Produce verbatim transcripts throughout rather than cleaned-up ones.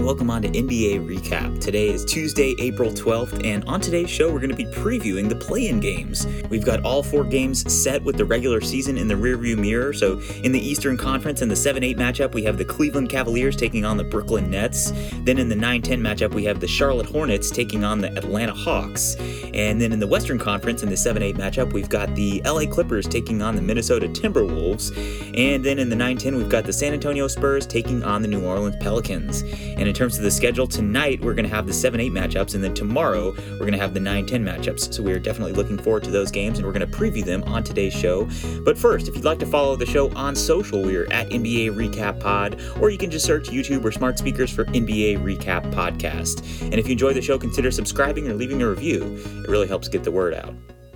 and welcome on to N B A Recap. Today is Tuesday, April twelfth, and on today's show we're going to be previewing the play-in games. We've got all four games set with the regular season in the rearview mirror. So in the Eastern Conference, in the seven eight matchup, we have the Cleveland Cavaliers taking on the Brooklyn Nets. Then in the nine ten matchup, we have the Charlotte Hornets taking on the Atlanta Hawks. And then in the Western Conference, in the seven eight matchup, we've got the L A Clippers taking on the Minnesota Timberwolves. And then in the nine ten, we've got the San Antonio Spurs taking on the New Orleans Pelicans. And in terms of the schedule, tonight we're going to have the seven eight matchups, and then tomorrow we're going to have the nine ten matchups. So we are definitely looking forward to those games, and we're going to preview them on today's show. But first, if you'd like to follow the show on social, we are at N B A Recap Pod, or you can just search YouTube or smart speakers for N B A Recap Podcast. And if you enjoy the show, consider subscribing or leaving a review. It really helps get the word out.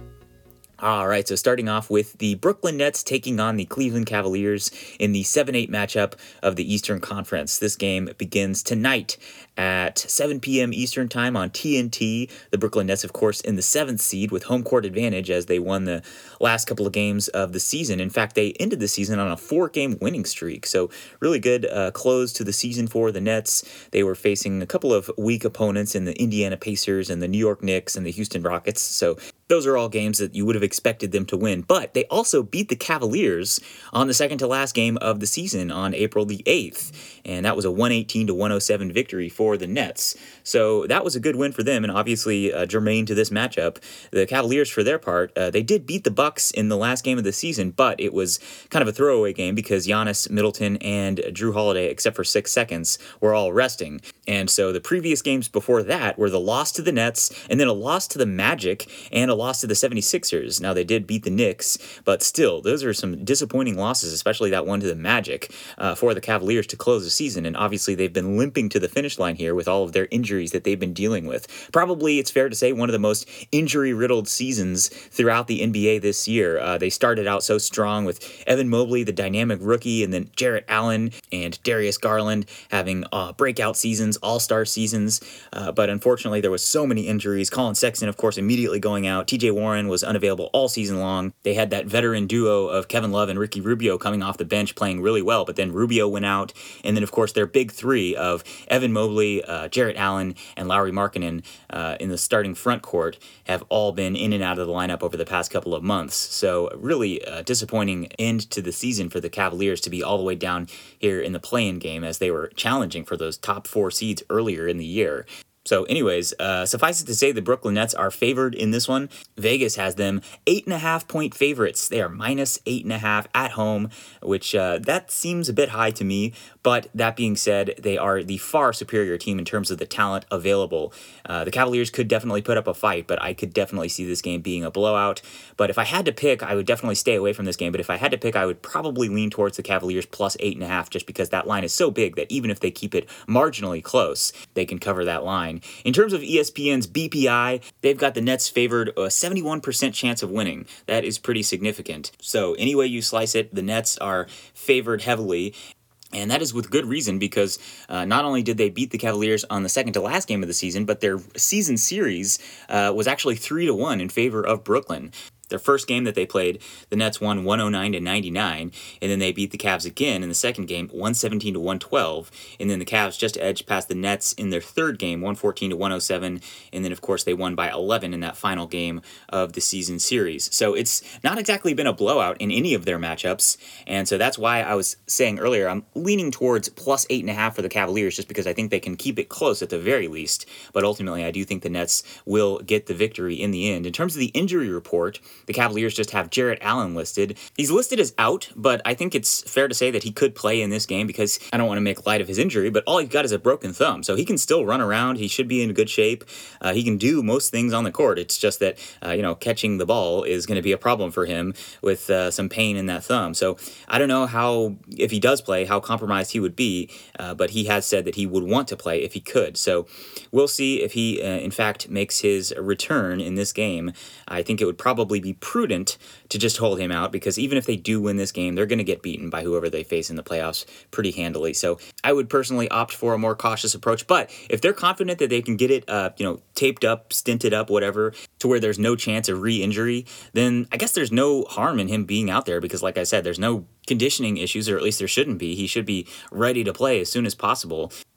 All right, so starting off with the Brooklyn Nets taking on the Cleveland Cavaliers in the seven eight matchup of the Eastern Conference. This game begins tonight at seven p.m. Eastern Time on T N T. The Brooklyn Nets, of course, in the seventh seed with home court advantage as they won the last couple of games of the season. In fact, they ended the season on a four-game winning streak, so really good uh, close to the season for the Nets. They were facing a couple of weak opponents in the Indiana Pacers and the New York Knicks and the Houston Rockets, so those are all games that you would have expected them to win. But they also beat the Cavaliers on the second to last game of the season on April the eighth. And that was a one eighteen to one oh seven victory for the Nets. So that was a good win for them, and obviously uh, germane to this matchup. The Cavaliers, for their part, uh, they did beat the Bucks in the last game of the season, but it was kind of a throwaway game because Giannis, Middleton, and Drew Holiday, except for six seconds, were all resting. And so the previous games before that were the loss to the Nets, and then a loss to the Magic, and a loss to the seventy-sixers. Now, they did beat the Knicks, but still, those are some disappointing losses, especially that one to the Magic, uh, for the Cavaliers to close the season. And obviously, they've been limping to the finish line here with all of their injuries that they've been dealing with. Probably, it's fair to say, one of the most injury-riddled seasons throughout the N B A this year. Uh, they started out so strong with Evan Mobley, the dynamic rookie, and then Jarrett Allen and Darius Garland having uh, breakout seasons, all-star seasons. Uh, but unfortunately, there was so many injuries. Colin Sexton, of course, immediately going out. T J Warren was unavailable all season long. They had that veteran duo of Kevin Love and Ricky Rubio coming off the bench playing really well, but then Rubio went out. And then, of course, their big three of Evan Mobley, uh, Jarrett Allen, and Lauri Markkanen uh, in the starting front court have all been in and out of the lineup over the past couple of months. So really a disappointing end to the season for the Cavaliers to be all the way down here in the play-in game as they were challenging for those top four seeds earlier in the year. So anyways, uh, suffice it to say the Brooklyn Nets are favored in this one. Vegas has them eight and a half point favorites. They are minus eight and a half at home, which uh, that seems a bit high to me. But that being said, they are the far superior team in terms of the talent available. Uh, the Cavaliers could definitely put up a fight, but I could definitely see this game being a blowout. But if I had to pick, I would definitely stay away from this game. But if I had to pick, I would probably lean towards the Cavaliers plus eight and a half, just because that line is so big that even if they keep it marginally close, they can cover that line. In terms of E S P N's B P I, they've got the Nets favored a seventy-one percent chance of winning. That is pretty significant. So any way you slice it, the Nets are favored heavily. And that is with good reason because uh, not only did they beat the Cavaliers on the second to last game of the season, but their season series uh, was actually three to one in favor of Brooklyn. Their first game that they played, the Nets won one oh nine to ninety-nine, and then they beat the Cavs again in the second game, one seventeen to one twelve, and then the Cavs just edged past the Nets in their third game, one fourteen to one oh seven, and then of course they won by eleven in that final game of the season series. So it's not exactly been a blowout in any of their matchups, and so that's why I was saying earlier I'm leaning towards plus eight and a half for the Cavaliers just because I think they can keep it close at the very least, but ultimately I do think the Nets will get the victory in the end. In terms of the injury report, the Cavaliers just have Jarrett Allen listed. He's listed as out, but I think it's fair to say that he could play in this game because I don't want to make light of his injury, but all he's got is a broken thumb, so he can still run around. He should be in good shape. Uh, he can do most things on the court. It's just that, uh, you know, catching the ball is going to be a problem for him with uh, some pain in that thumb. So I don't know how, if he does play, how compromised he would be, uh, but he has said that he would want to play if he could. So we'll see if he, uh, in fact, makes his return in this game. I think it would probably be prudent to just hold him out because even if they do win this game, they're going to get beaten by whoever they face in the playoffs pretty handily. So I would personally opt for a more cautious approach. But if they're confident that they can get it, uh, you know, taped up, stinted up, whatever, to where there's no chance of re-injury, then I guess there's no harm in him being out there because, like I said, there's no conditioning issues, or at least there shouldn't be. He should be ready to play as soon as possible.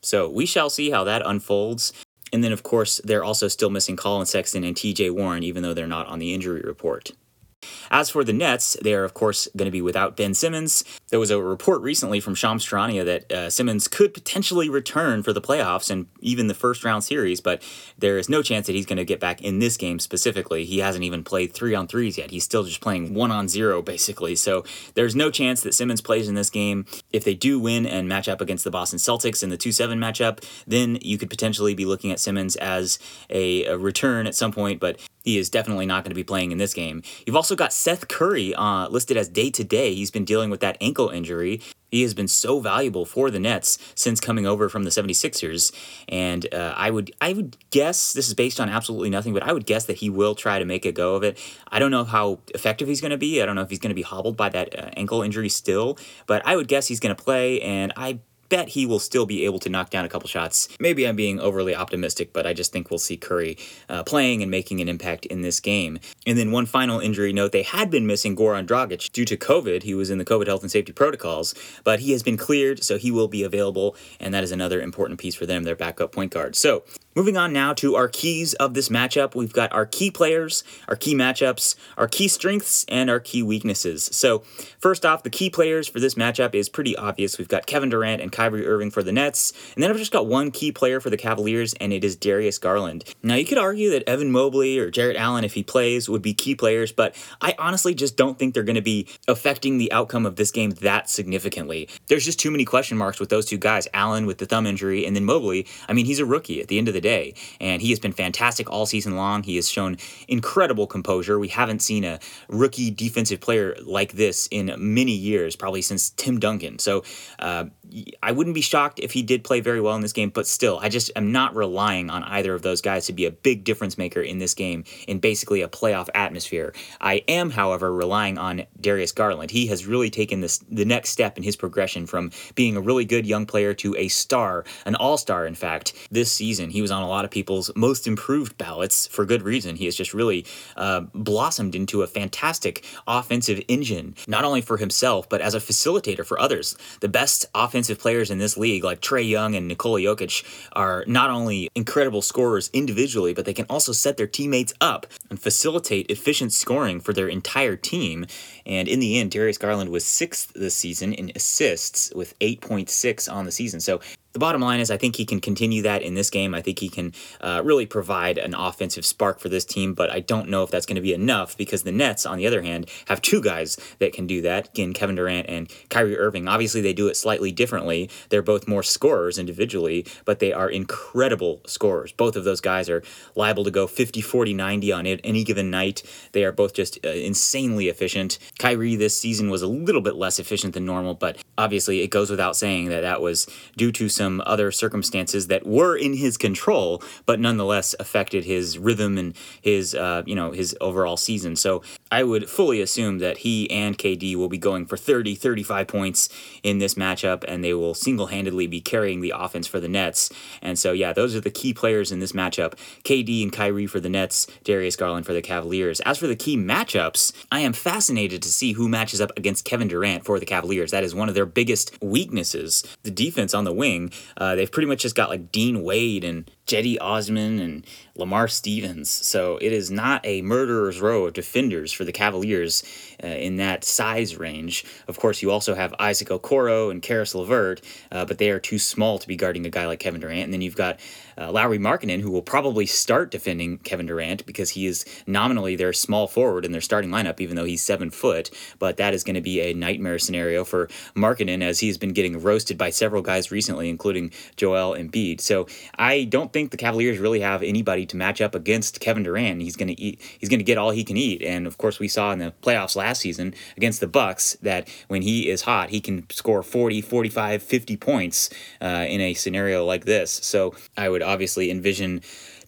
So we shall see how that unfolds. And then, of course, they're also still missing Colin Sexton and T J Warren, even though they're not on the injury report. As for the Nets, they are, of course, going to be without Ben Simmons. There was a report recently from Shams Charania that uh, Simmons could potentially return for the playoffs and even the first-round series, but there is no chance that he's going to get back in this game specifically. He hasn't even played three-on-threes yet. He's still just playing one-on-zero, basically. So there's no chance that Simmons plays in this game. If they do win and match up against the Boston Celtics in the two seven matchup, then you could potentially be looking at Simmons as a, a return at some point, but he is definitely not going to be playing in this game. You've also got Seth Curry uh, listed as day-to-day. He's been dealing with that ankle injury. He has been so valuable for the Nets since coming over from the seventy-sixers, and uh, I would I would guess, this is based on absolutely nothing, but I would guess that he will try to make a go of it. I don't know how effective he's going to be. I don't know if he's going to be hobbled by that uh, ankle injury still, but I would guess he's going to play, and I bet he will still be able to knock down a couple shots. Maybe I'm being overly optimistic, but I just think we'll see Curry uh, playing and making an impact in this game. And then one final injury note, they had been missing Goran Dragic due to COVID. He was in the COVID health and safety protocols, but he has been cleared, so he will be available, and that is another important piece for them, their backup point guard. So moving on now to our keys of this matchup, we've got our key players, our key matchups, our key strengths, and our key weaknesses. So first off, the key players for this matchup is pretty obvious. We've got Kevin Durant and Kyrie Irving for the Nets, and then I've just got one key player for the Cavaliers, and it is Darius Garland. Now, you could argue that Evan Mobley or Jarrett Allen, if he plays, would be key players, but I honestly just don't think they're going to be affecting the outcome of this game that significantly. There's just too many question marks with those two guys, Allen with the thumb injury, and then Mobley. I mean, he's a rookie at the end of the day, and he has been fantastic all season long. He has shown incredible composure. We haven't seen a rookie defensive player like this in many years, probably since Tim Duncan. So uh, I wouldn't be shocked if he did play very well in this game, but still, I just am not relying on either of those guys to be a big difference maker in this game in basically a playoff atmosphere. I am, however, relying on Darius Garland. He has really taken this the next step in his progression from being a really good young player to a star, an all-star, in fact, this season. He was on a lot of people's most improved ballots for good reason. He has just really uh, blossomed into a fantastic offensive engine, not only for himself, but as a facilitator for others. The best offensive players in this league, like Trae Young and Nikola Jokic, are not only incredible scorers individually, but they can also set their teammates up and facilitate efficient scoring for their entire team. And in the end, Darius Garland was sixth this season in assists with eight point six on the season. So the bottom line is I think he can continue that in this game. I think he can uh, really provide an offensive spark for this team, but I don't know if that's going to be enough because the Nets, on the other hand, have two guys that can do that, again, Kevin Durant and Kyrie Irving. Obviously, they do it slightly differently. They're both more scorers individually, but they are incredible scorers. Both of those guys are liable to go fifty, forty, ninety on any given night. They are both just uh, insanely efficient. Kyrie this season was a little bit less efficient than normal, but obviously it goes without saying that that was due to some other circumstances that were in his control, but nonetheless affected his rhythm and his, uh, you know, his overall season. So I would fully assume that he and K D will be going for thirty, thirty-five points in this matchup, and they will single-handedly be carrying the offense for the Nets. And so, yeah, those are the key players in this matchup. K D and Kyrie for the Nets, Darius Garland for the Cavaliers. As for the key matchups, I am fascinated to see who matches up against Kevin Durant for the Cavaliers. That is one of their biggest weaknesses, the defense on the wing. Uh, they've pretty much just got like Dean Wade and Cedi Osman and Lamar Stevens. So it is not a murderer's row of defenders for the Cavaliers uh, in that size range. Of course, you also have Isaac Okoro and Karis LeVert, uh, but they are too small to be guarding a guy like Kevin Durant. And then you've got uh, Lauri Markkanen, who will probably start defending Kevin Durant because he is nominally their small forward in their starting lineup, even though he's seven foot. But that is going to be a nightmare scenario for Markkanen, as he's been getting roasted by several guys recently, including Joel Embiid. So I don't think the Cavaliers really have anybody to match up against Kevin Durant. He's going to eat. He's going to get all he can eat. And of course, we saw in the playoffs last season against the Bucks that when he is hot, he can score forty, forty-five, fifty points uh, in a scenario like this. So I would obviously envision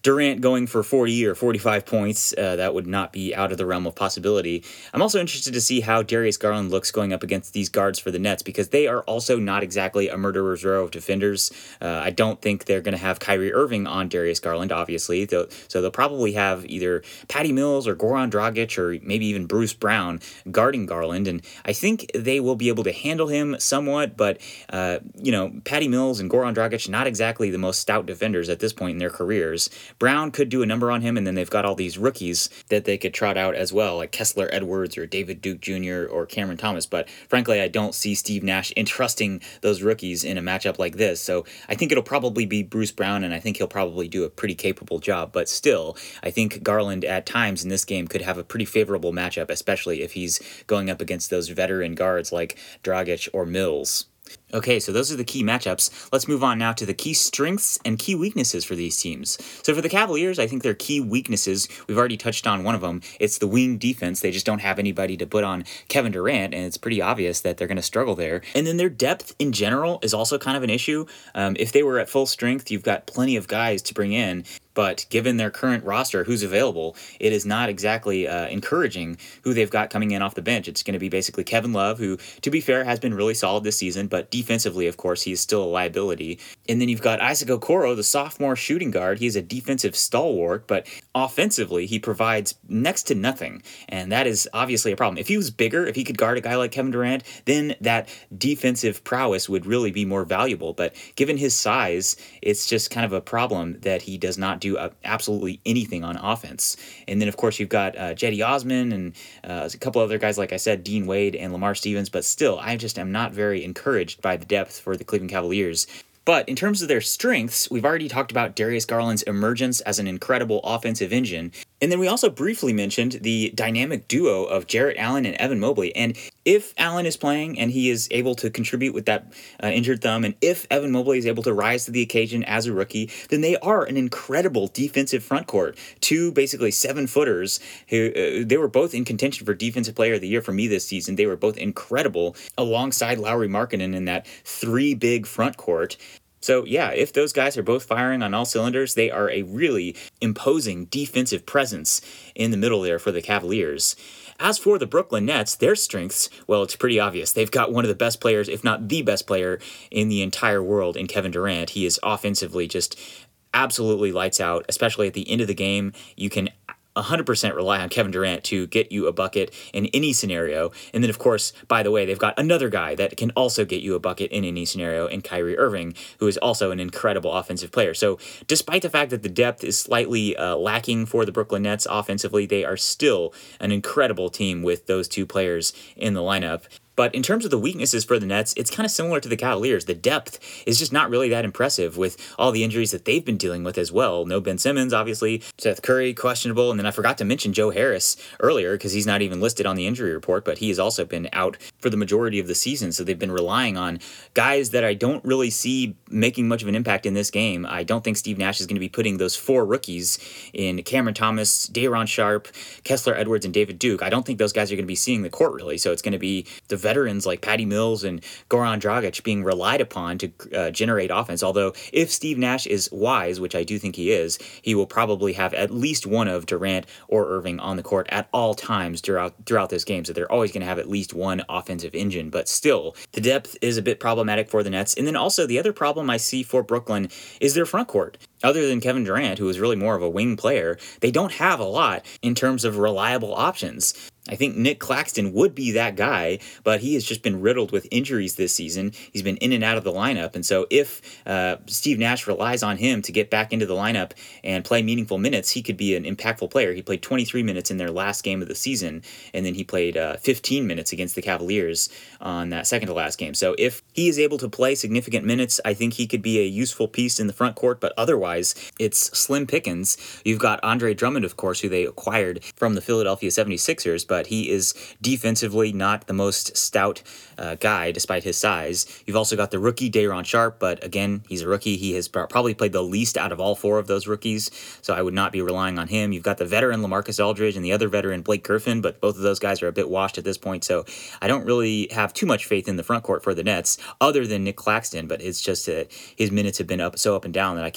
Durant going for forty or forty-five points, uh, that would not be out of the realm of possibility. I'm also interested to see how Darius Garland looks going up against these guards for the Nets, because they are also not exactly a murderer's row of defenders. Uh, I don't think they're going to have Kyrie Irving on Darius Garland, obviously, so they'll probably have either Patty Mills or Goran Dragic or maybe even Bruce Brown guarding Garland, and I think they will be able to handle him somewhat, but, uh, you know, Patty Mills and Goran Dragic, not exactly the most stout defenders at this point in their careers. Brown could do a number on him, and then they've got all these rookies that they could trot out as well, like Kessler Edwards or David Duke Junior or Cameron Thomas, but frankly, I don't see Steve Nash entrusting those rookies in a matchup like this, so I think it'll probably be Bruce Brown, and I think he'll probably do a pretty capable job, but still, I think Garland at times in this game could have a pretty favorable matchup, especially if he's going up against those veteran guards like Dragic or Mills. Okay, so those are the key matchups. Let's move on now to the key strengths and key weaknesses for these teams. So for the Cavaliers, I think their key weaknesses, we've already touched on one of them. It's the wing defense. They just don't have anybody to put on Kevin Durant, and it's pretty obvious that they're going to struggle there. And then their depth in general is also kind of an issue. Um, if they were at full strength, you've got plenty of guys to bring in, but given their current roster, who's available, it is not exactly uh, encouraging who they've got coming in off the bench. It's going to be basically Kevin Love, who, to be fair, has been really solid this season, but defensively, of course, he is still a liability. And then you've got Isaac Okoro, the sophomore shooting guard. He's a defensive stalwart, but offensively, he provides next to nothing, and that is obviously a problem. If he was bigger, if he could guard a guy like Kevin Durant, then that defensive prowess would really be more valuable, but given his size, it's just kind of a problem that he does not do uh, absolutely anything on offense. And then, of course, you've got uh, Cedi Osman and uh, a couple other guys, like I said, Dean Wade and Lamar Stevens, but still, I just am not very encouraged by the depth for the Cleveland Cavaliers. But in terms of their strengths, we've already talked about Darius Garland's emergence as an incredible offensive engine. And then we also briefly mentioned the dynamic duo of Jarrett Allen and Evan Mobley. And if Allen is playing and he is able to contribute with that uh, injured thumb, and if Evan Mobley is able to rise to the occasion as a rookie, then they are an incredible defensive front court. Two basically seven-footers who uh, they were both in contention for Defensive Player of the Year for me this season. They were both incredible alongside Lauri Markkanen in that three big front court. So yeah, if those guys are both firing on all cylinders, they are a really imposing defensive presence in the middle there for the Cavaliers. As for the Brooklyn Nets, their strengths, well, it's pretty obvious. They've got one of the best players, if not the best player in the entire world in Kevin Durant. He is offensively just absolutely lights out, especially at the end of the game. You can one hundred percent rely on Kevin Durant to get you a bucket in any scenario. And then, of course, by the way, they've got another guy that can also get you a bucket in any scenario in Kyrie Irving, who is also an incredible offensive player. So despite the fact that the depth is slightly uh, lacking for the Brooklyn Nets offensively, they are still an incredible team with those two players in the lineup. But in terms of the weaknesses for the Nets, it's kind of similar to the Cavaliers. The depth is just not really that impressive with all the injuries that they've been dealing with as well. No Ben Simmons, obviously. Seth Curry, questionable. And then I forgot to mention Joe Harris earlier because he's not even listed on the injury report, but he has also been out for the majority of the season. So they've been relying on guys that I don't really see making much of an impact in this game. I don't think Steve Nash is going to be putting those four rookies in Cameron Thomas, Day'Ron Sharpe, Kessler Edwards, and David Duke. I don't think those guys are going to be seeing the court really. So it's going to be the veterans like Patty Mills and Goran Dragic being relied upon to uh, generate offense. Although if Steve Nash is wise, which I do think he is, he will probably have at least one of Durant or Irving on the court at all times throughout throughout this game. So they're always going to have at least one offensive engine. But still, the depth is a bit problematic for the Nets. And then also the other problem I see for Brooklyn is their front court. Other than Kevin Durant, who is really more of a wing player, they don't have a lot in terms of reliable options. I think Nick Claxton would be that guy, but he has just been riddled with injuries this season. He's been in and out of the lineup, and so if uh, Steve Nash relies on him to get back into the lineup and play meaningful minutes, he could be an impactful player. He played twenty-three minutes in their last game of the season, and then he played uh, fifteen minutes against the Cavaliers on that second to last game. So if he is able to play significant minutes, I think he could be a useful piece in the front court, but otherwise, it's slim pickings. You've got Andre Drummond, of course, who they acquired from the Philadelphia seventy-sixers, but he is defensively not the most stout uh, guy despite his size. You've also got the rookie Day'Ron Sharpe, but again, he's a rookie. He has probably played the least out of all four of those rookies, so I would not be relying on him. You've got the veteran LaMarcus Aldridge and the other veteran Blake Griffin, but both of those guys are a bit washed at this point, so I don't really have too much faith in the front court for the Nets other than Nick Claxton, but it's just uh, his minutes have been up so up and down that I can't really rely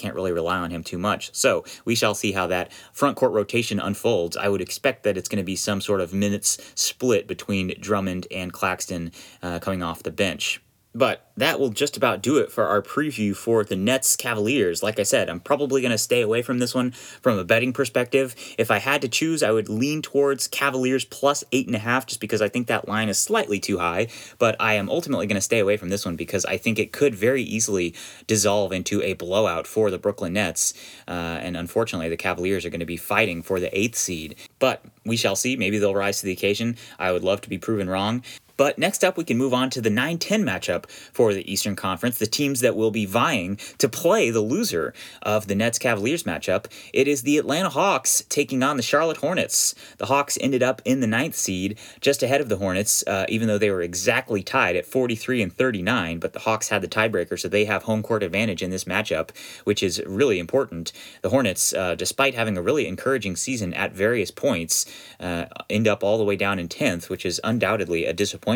rely on him too much. So we shall see how that front court rotation unfolds. I would expect that it's going to be some sort of minutes split between Drummond and Claxton uh, coming off the bench. But that will just about do it for our preview for the Nets Cavaliers. Like I said, I'm probably going to stay away from this one from a betting perspective. If I had to choose, I would lean towards Cavaliers plus eight and a half, just because I think that line is slightly too high. But I am ultimately going to stay away from this one because I think it could very easily dissolve into a blowout for the Brooklyn Nets. Uh, and unfortunately, the Cavaliers are going to be fighting for the eighth seed. But we shall see. Maybe they'll rise to the occasion. I would love to be proven wrong. But next up, we can move on to the nine ten matchup for the Eastern Conference, the teams that will be vying to play the loser of the Nets-Cavaliers matchup. It is the Atlanta Hawks taking on the Charlotte Hornets. The Hawks ended up in the ninth seed, just ahead of the Hornets, uh, even though they were exactly tied at forty-three and thirty-nine, but the Hawks had the tiebreaker, so they have home court advantage in this matchup, which is really important. The Hornets, uh, despite having a really encouraging season at various points, uh, end up all the way down in tenth, which is undoubtedly a disappointment.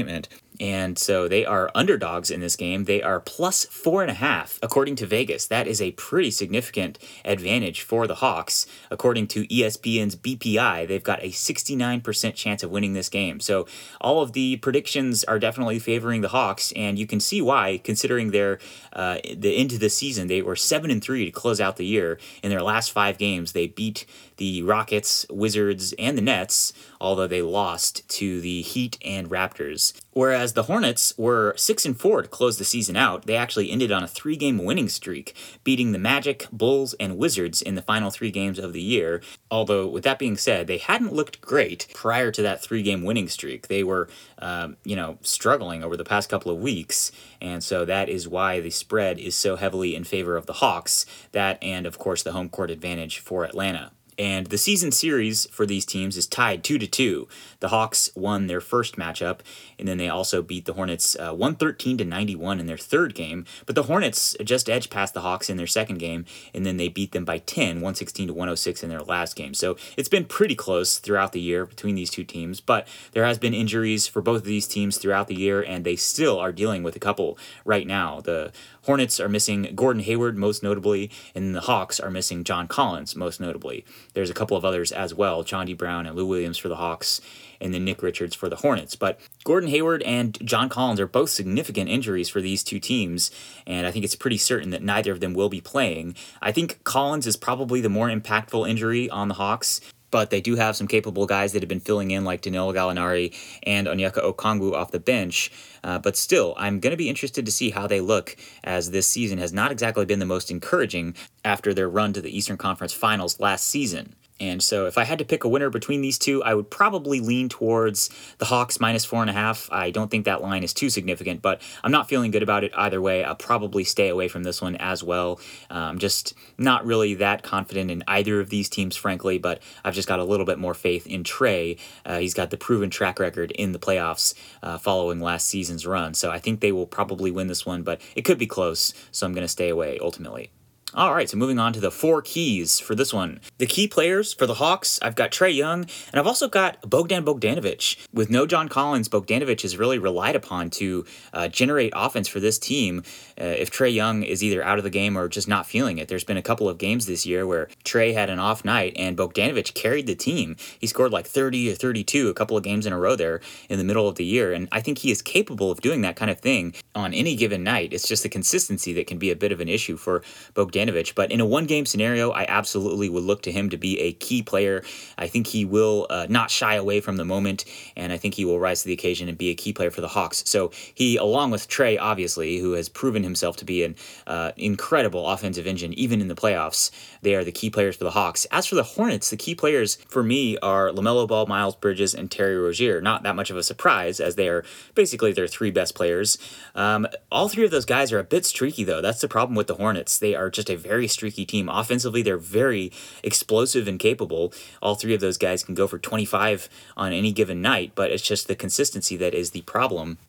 And so they are underdogs in this game. They are plus four and a half, according to Vegas. That is a pretty significant advantage for the Hawks. According to E S P N's B P I, they've got a sixty-nine percent chance of winning this game. So all of the predictions are definitely favoring the Hawks, and you can see why, considering their uh, the end of the season. They were seven and three to close out the year. In their last five games, they beat the Rockets, Wizards, and the Nets, although they lost to the Heat and Raptors. Whereas the Hornets were six and four to close the season out, they actually ended on a three-game winning streak, beating the Magic, Bulls, and Wizards in the final three games of the year. Although, with that being said, they hadn't looked great prior to that three-game winning streak. They were, um, you know, struggling over the past couple of weeks, and so that is why the spread is so heavily in favor of the Hawks. That and, of course, the home court advantage for Atlanta. And the season series for these teams is tied two to two. The Hawks won their first matchup, and then they also beat the Hornets uh, one thirteen to ninety-one in their third game. But the Hornets just edged past the Hawks in their second game, and then they beat them by ten, one sixteen to one oh six in their last game. So it's been pretty close throughout the year between these two teams, but there has been injuries for both of these teams throughout the year, and they still are dealing with a couple right now. The Hornets are missing Gordon Hayward, most notably, and the Hawks are missing John Collins, most notably. There's a couple of others as well, John Brown and Lou Williams for the Hawks, and then Nick Richards for the Hornets. But Gordon Hayward and John Collins are both significant injuries for these two teams, and I think it's pretty certain that neither of them will be playing. I think Collins is probably the more impactful injury on the Hawks, but they do have some capable guys that have been filling in, like Danilo Gallinari and Onyeka Okongwu off the bench. Uh, but still, I'm going to be interested to see how they look, as this season has not exactly been the most encouraging after their run to the Eastern Conference Finals last season. And so if I had to pick a winner between these two, I would probably lean towards the Hawks minus four and a half. I don't think that line is too significant, but I'm not feeling good about it either way. I'll probably stay away from this one as well. Um, just not really that confident in either of these teams, frankly, but I've just got a little bit more faith in Trae. Uh, he's got the proven track record in the playoffs uh, following last season's run. So I think they will probably win this one, but it could be close, so I'm going to stay away ultimately. All right, so moving on to the four keys for this one. The key players for the Hawks, I've got Trae Young, and I've also got Bogdan Bogdanovic. With no John Collins, Bogdanovic is really relied upon to uh, generate offense for this team uh, if Trae Young is either out of the game or just not feeling it. There's been a couple of games this year where Trae had an off night, and Bogdanovic carried the team. He scored like thirty or thirty-two a couple of games in a row there in the middle of the year, and I think he is capable of doing that kind of thing on any given night. It's just the consistency that can be a bit of an issue for Bogdanovic. But in a one-game scenario, I absolutely would look to him to be a key player. I think he will uh, not shy away from the moment, and I think he will rise to the occasion and be a key player for the Hawks. So he, along with Trae, obviously, who has proven himself to be an uh, incredible offensive engine, even in the playoffs, they are the key players for the Hawks. As for the Hornets, the key players for me are LaMelo Ball, Miles Bridges, and Terry Rozier. Not that much of a surprise, as they are basically their three best players. Um, all three of those guys are a bit streaky, though. That's the problem with the Hornets. They are just a very streaky team. Offensively, they're very explosive and capable. All three of those guys can go for twenty-five on any given night, but it's just the consistency that is the problem.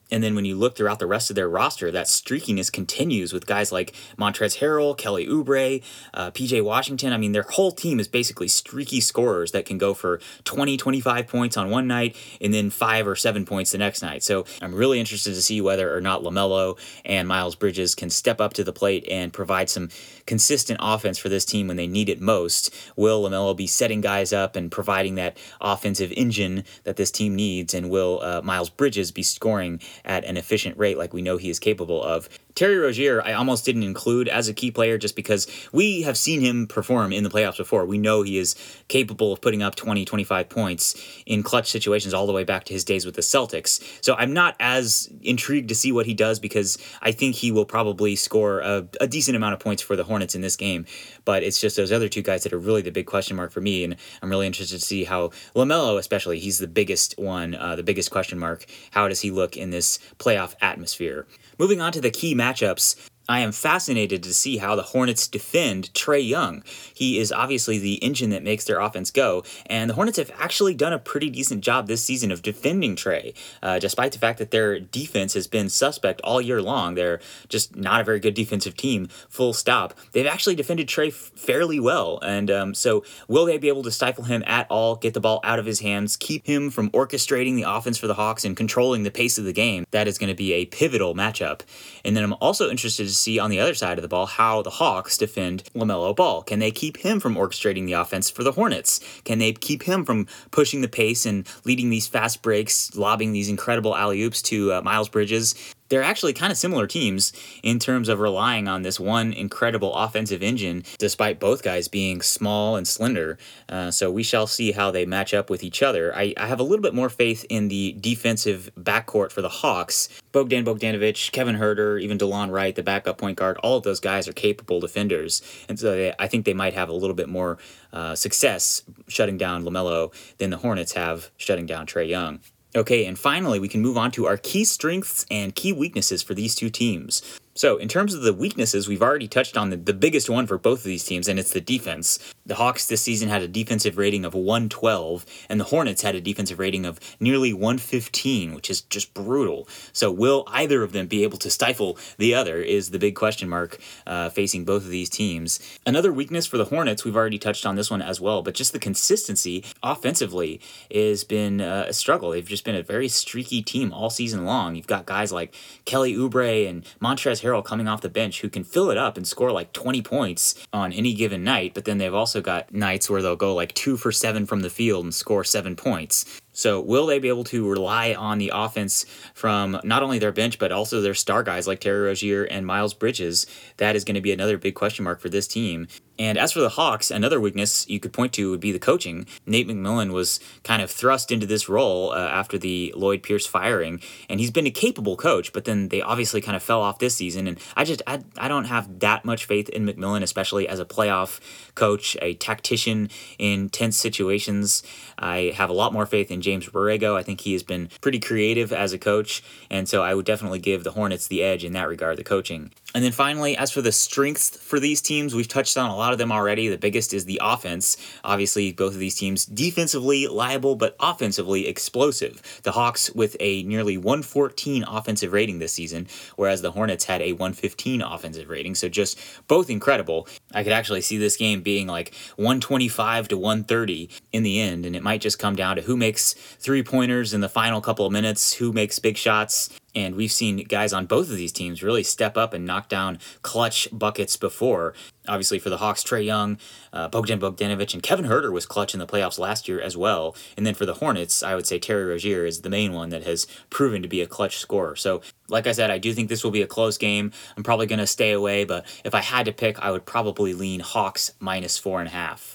And then when you look throughout the rest of their roster, that streakiness continues with guys like Montrezl Harrell, Kelly Oubre, uh, P J Washington. I mean, their whole team is basically streaky scorers that can go for twenty, twenty-five points on one night and then five or seven points the next night. So I'm really interested to see whether or not LaMelo and Miles Bridges can step up to the plate and provide some consistent offense for this team when they need it most. Will LaMelo be setting guys up and providing that offensive engine that this team needs? And will uh, Miles Bridges be scoring at an efficient rate like we know he is capable of? Terry Rozier, I almost didn't include as a key player just because we have seen him perform in the playoffs before. We know he is capable of putting up twenty, twenty-five points in clutch situations all the way back to his days with the Celtics. So I'm not as intrigued to see what he does because I think he will probably score a, a decent amount of points for the Hornets in this game. But it's just those other two guys that are really the big question mark for me, and I'm really interested to see how LaMelo, especially, he's the biggest one, uh, the biggest question mark. How does he look in this playoff atmosphere? Moving on to the key matchups, I am fascinated to see how the Hornets defend Trae Young. He is obviously the engine that makes their offense go, and the Hornets have actually done a pretty decent job this season of defending Trae, uh, despite the fact that their defense has been suspect all year long. They're just not a very good defensive team, full stop. They've actually defended Trae f- fairly well, and um, so will they be able to stifle him at all, get the ball out of his hands, keep him from orchestrating the offense for the Hawks and controlling the pace of the game? That is going to be a pivotal matchup. And then I'm also interested to see on the other side of the ball how the Hawks defend LaMelo Ball. Can they keep him from orchestrating the offense for the Hornets? Can they keep him from pushing the pace and leading these fast breaks, lobbing these incredible alley-oops to uh, Miles Bridges? They're actually kind of similar teams in terms of relying on this one incredible offensive engine, despite both guys being small and slender. Uh, so we shall see how they match up with each other. I, I have a little bit more faith in the defensive backcourt for the Hawks. Bogdan Bogdanovic, Kevin Huerter, even DeLon Wright, the backup point guard, all of those guys are capable defenders. And so they, I think they might have a little bit more uh, success shutting down LaMelo than the Hornets have shutting down Trae Young. Okay, and finally, we can move on to our key strengths and key weaknesses for these two teams. So, in terms of the weaknesses, we've already touched on the, the biggest one for both of these teams, and it's the defense. The Hawks this season had a defensive rating of one twelve, and the Hornets had a defensive rating of nearly one fifteen, which is just brutal. So, will either of them be able to stifle the other is the big question mark uh, facing both of these teams. Another weakness for the Hornets, we've already touched on this one as well, but just the consistency offensively has been uh, a struggle. They've just been a very streaky team all season long. You've got guys like Kelly Oubre and Montrezl Harrell coming off the bench who can fill it up and score like twenty points on any given night, but then they've also got nights where they'll go like two for seven from the field and score seven points. So will they be able to rely on the offense from not only their bench, but also their star guys like Terry Rozier and Miles Bridges? That is going to be another big question mark for this team. And as for the Hawks, another weakness you could point to would be the coaching. Nate McMillan was kind of thrust into this role uh, after the Lloyd Pierce firing, and he's been a capable coach, but then they obviously kind of fell off this season, and I just, I, I don't have that much faith in McMillan, especially as a playoff coach, a tactician in tense situations. I have a lot more faith in James Borrego. I think he has been pretty creative as a coach, and so I would definitely give the Hornets the edge in that regard, the coaching. And then finally, as for the strengths for these teams, we've touched on a lot of them already. The biggest is the offense. Obviously, both of these teams defensively liable, but offensively explosive. The Hawks with a nearly one fourteen offensive rating this season, whereas the Hornets had a one fifteen offensive rating. So just both incredible. I could actually see this game being like one twenty-five to one thirty in the end, and it might just come down to who makes three-pointers in the final couple of minutes, who makes big shots. And we've seen guys on both of these teams really step up and knock down clutch buckets before. Obviously for the Hawks, Trae Young, uh, Bogdan Bogdanovic, and Kevin Huerter was clutch in the playoffs last year as well. And then for the Hornets, I would say Terry Rozier is the main one that has proven to be a clutch scorer. So like I said, I do think this will be a close game. I'm probably going to stay away, but if I had to pick, I would probably lean Hawks minus four and a half.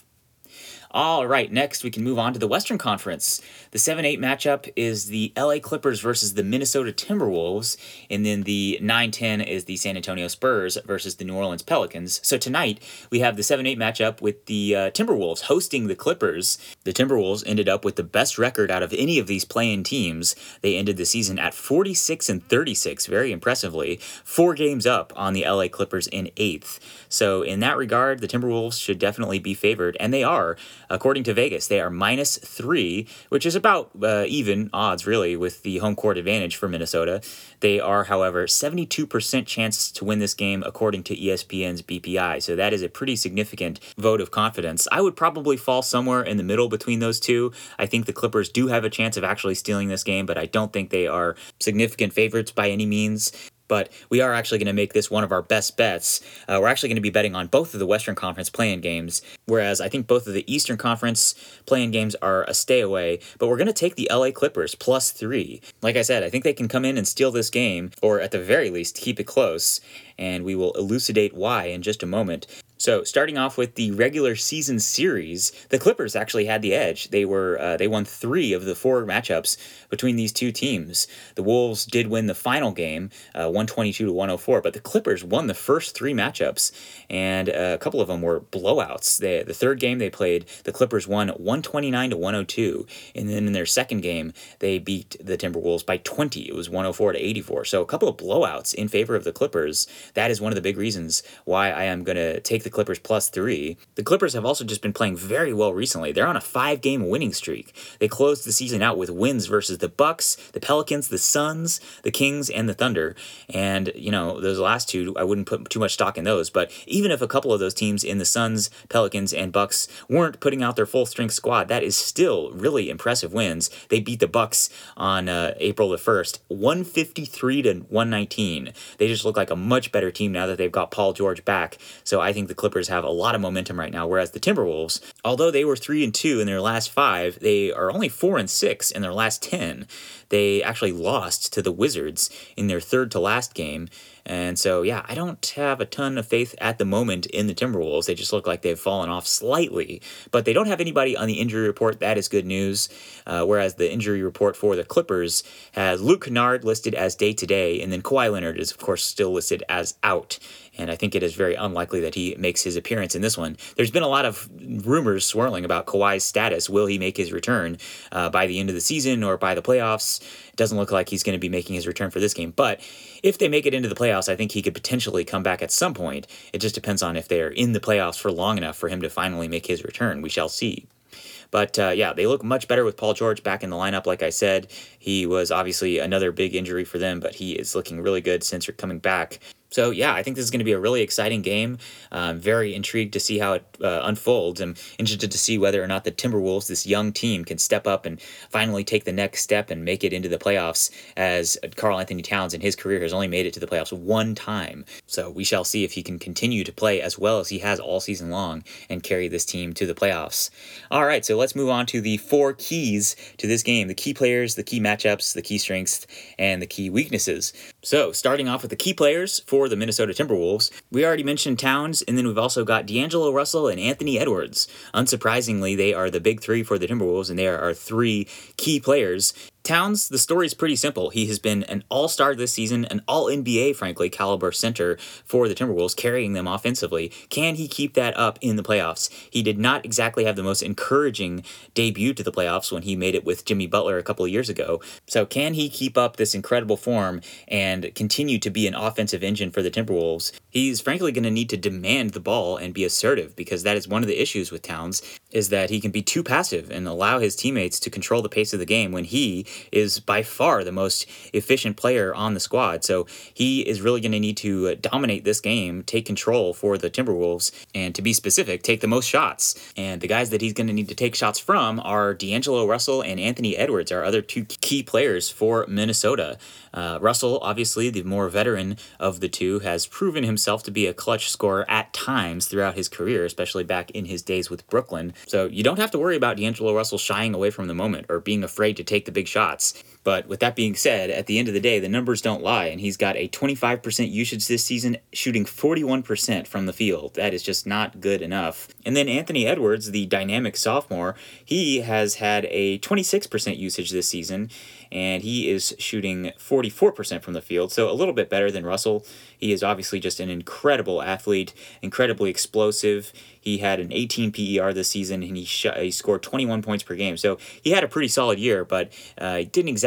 All right, next we can move on to the Western Conference. The seven eight matchup is the L A Clippers versus the Minnesota Timberwolves, and then the nine ten is the San Antonio Spurs versus the New Orleans Pelicans. So tonight we have the seven eight matchup with the uh, Timberwolves hosting the Clippers. The Timberwolves ended up with the best record out of any of these play-in teams. They ended the season at forty-six and thirty-six, very impressively, four games up on the L A Clippers in eighth. So in that regard, the Timberwolves should definitely be favored, and they are. According to Vegas, they are minus three, which is about uh, even odds, really, with the home court advantage for Minnesota. They are, however, seventy-two percent chance to win this game according to E S P N's B P I, so that is a pretty significant vote of confidence. I would probably fall somewhere in the middle between those two. I think the Clippers do have a chance of actually stealing this game, but I don't think they are significant favorites by any means. But we are actually going to make this one of our best bets. Uh, we're actually going to be betting on both of the Western Conference play-in games, whereas I think both of the Eastern Conference play-in games are a stay away, but we're going to take the L A Clippers plus three. Like I said, I think they can come in and steal this game, or at the very least, keep it close, and we will elucidate why in just a moment. So, starting off with the regular season series, the Clippers actually had the edge. They were uh, they won three of the four matchups between these two teams. The Wolves did win the final game, uh, one twenty-two to one oh four, but the Clippers won the first three matchups, and uh, a couple of them were blowouts. They, the third game they played, the Clippers won one twenty-nine to one oh two, and then in their second game, they beat the Timberwolves by twenty. It was one oh four to eighty-four. So, a couple of blowouts in favor of the Clippers. That is one of the big reasons why I am going to take the Clippers plus three. The Clippers have also just been playing very well recently. They're on a five-game winning streak. They closed the season out with wins versus the Bucks, the Pelicans, the Suns, the Kings, and the Thunder. And, you know, those last two, I wouldn't put too much stock in those. But even if a couple of those teams in the Suns, Pelicans, and Bucks weren't putting out their full-strength squad, that is still really impressive wins. They beat the Bucks on uh, April the first, one fifty-three to one nineteen. They just look like a much better team now that they've got Paul George back. So I think the Clippers have a lot of momentum right now, whereas the Timberwolves, although they were three and two in their last five, they are only four and six in their last ten. They actually lost to the Wizards in their third to last game. And so, yeah, I don't have a ton of faith at the moment in the Timberwolves. They just look like they've fallen off slightly. But they don't have anybody on the injury report. That is good news. Uh, whereas the injury report for the Clippers has Luke Kennard listed as day-to-day, and then Kawhi Leonard is, of course, still listed as out. And I think it is very unlikely that he makes his appearance in this one. There's been a lot of rumors swirling about Kawhi's status. Will he make his return uh, by the end of the season or by the playoffs? It doesn't look like he's going to be making his return for this game. But if they make it into the playoffs, I think he could potentially come back at some point. It just depends on if they're in the playoffs for long enough for him to finally make his return. We shall see. But, uh, yeah, they look much better with Paul George back in the lineup, like I said. He was obviously another big injury for them, but he is looking really good since coming back. So, yeah, I think this is going to be a really exciting game. I'm very intrigued to see how it uh, unfolds. I'm interested to see whether or not the Timberwolves, this young team, can step up and finally take the next step and make it into the playoffs, as Karl Anthony Towns in his career has only made it to the playoffs one time. So we shall see if he can continue to play as well as he has all season long and carry this team to the playoffs. All right, so let's move on to the four keys to this game, the key players, the key matchups, the key strengths, and the key weaknesses. So starting off with the key players for the Minnesota Timberwolves, we already mentioned Towns, and then we've also got D'Angelo Russell and Anthony Edwards. Unsurprisingly, they are the big three for the Timberwolves, and they are our three key players. Towns, the story is pretty simple. He has been an all-star this season, an all-N B A, frankly, caliber center for the Timberwolves, carrying them offensively. Can he keep that up in the playoffs? He did not exactly have the most encouraging debut to the playoffs when he made it with Jimmy Butler a couple of years ago. So can he keep up this incredible form and continue to be an offensive engine for the Timberwolves? He's frankly going to need to demand the ball and be assertive, because that is one of the issues with Towns, is that he can be too passive and allow his teammates to control the pace of the game when he is by far the most efficient player on the squad. So he is really going to need to dominate this game, take control for the Timberwolves, and to be specific, take the most shots. And the guys that he's going to need to take shots from are D'Angelo Russell and Anthony Edwards, our other two key players for Minnesota. Uh, Russell, obviously the more veteran of the two, has proven himself to be a clutch scorer at times throughout his career, especially back in his days with Brooklyn. So you don't have to worry about D'Angelo Russell shying away from the moment or being afraid to take the big shots. But with that being said, at the end of the day, the numbers don't lie, and he's got a twenty-five percent usage this season, shooting forty-one percent from the field. That is just not good enough. And then Anthony Edwards, the dynamic sophomore, he has had a twenty-six percent usage this season, and he is shooting forty-four percent from the field, so a little bit better than Russell. He is obviously just an incredible athlete, incredibly explosive. He had an eighteen P E R this season, and he, sh- he scored twenty-one points per game. So he had a pretty solid year, but uh, he didn't exactly